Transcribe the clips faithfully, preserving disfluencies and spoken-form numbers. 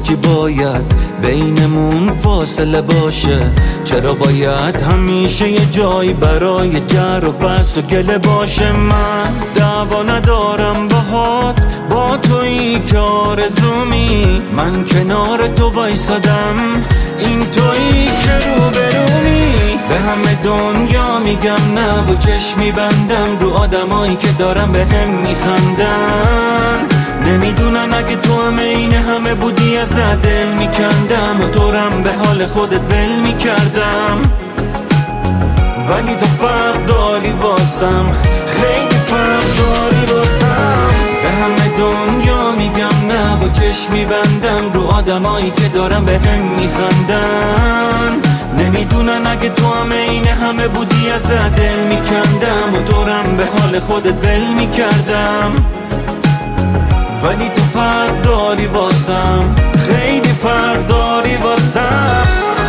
چی باید بینمون فاصله باشه؟ چرا باید همیشه یه جایی برای جر و بحث و گله باشه؟ من دعوا ندارم باهات، با تویی که آرزومی، من کنار تو وایسادم، این تویی که روبرومی. به همه دنیا میگم نه و چشمی بندم رو آدمایی که دارم به هم میخندن، نمیدونن اگه تو هم این همه بودی از دل میکندم و تورم به حال خودت ول میکردم. ولی تو فرق داری واسم، خیلی فرق داری واسم. به همه دنیا میگم نه و چشمی بندم رو آدمایی که دارم به هم میخندن، نمیدونن اگه تو هم این همه بودی از دل میکندم و تورم به حال خودت ول میکردم. ولی تو فرق داری واسم، خیلی فرق داری واسم.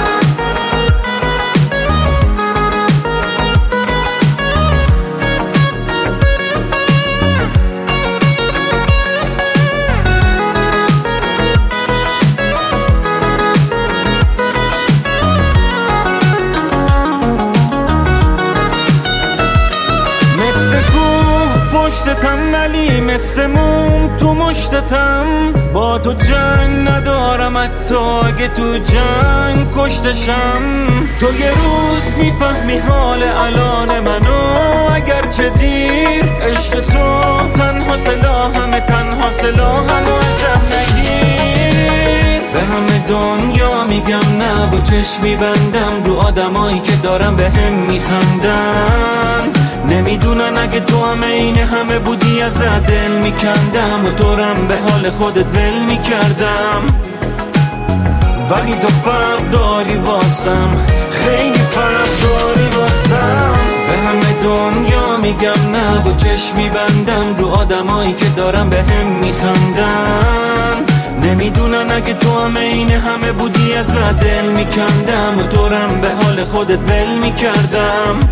پشتتم ولی مثل موم تو مشتتم، با تو جنگ ندارم حتی اگه تو جنگ کشتشم. تو یه روز میفهمی حال الان منو، اگرچه دیر. عشق تو تنها سلاحمه، تنها سلاحمو ازم نگیر. به همه دنیا میگم نه و چشمی بندم رو آدمایی که دارم به هم میخندن، نمیدونن اگه تو هم این همه بودی از دل میکندم و تورم به حال خودت ول میکردم. ولی تو فرق داری واسم، خیلی فرق داری واسم. به همه دنیا میگم نه و چشمی بندم رو آدمایی که دارم به هم میخندن، نمیدونن اگه تو هم این همه بودی از دل میکندم و تورم به حال خودت ول میکردم.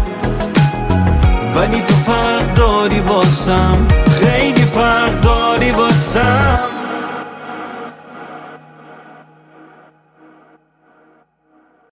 ولی تو فرق داری واسم، خیلی فرق داری واسم.